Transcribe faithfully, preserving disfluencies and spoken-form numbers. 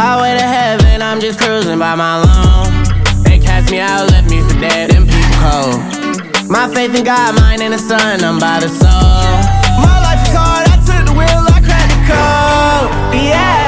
Highway to heaven, I'm just cruising by my loan. They cast me out, left me for dead, them people cold. My faith in God, mine in the sun, I'm by the soul. My life is hard, I took the wheel, I cracked the code. Yeah.